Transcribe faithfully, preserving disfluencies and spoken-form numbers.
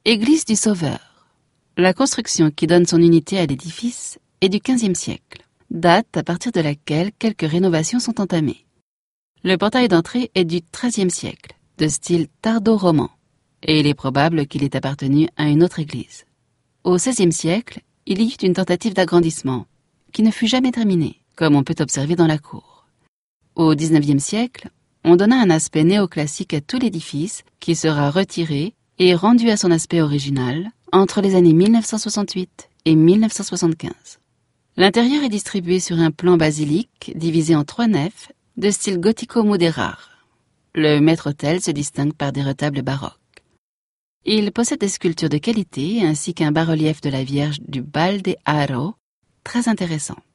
Église du Sauveur. La construction qui donne son unité à l'édifice est du quinzième siècle, date à partir de laquelle quelques rénovations sont entamées. Le portail d'entrée est du treizième siècle, de style tardo-roman, et il est probable qu'il ait appartenu à une autre église. Au seizième siècle, il y eut une tentative d'agrandissement, qui ne fut jamais terminée, comme on peut observer dans la cour. Au dix-neuvième siècle, on donna un aspect néoclassique à tout l'édifice, qui sera retiré et rendu à son aspect original entre les années mille neuf cent soixante-huit et mille neuf cent soixante-quinze. L'intérieur est distribué sur un plan basilique divisé en trois nefs de style gothico-modérare. Le maître-autel se distingue par des retables baroques. Il possède des sculptures de qualité ainsi qu'un bas-relief de la Vierge du Bal de Aro, très intéressant.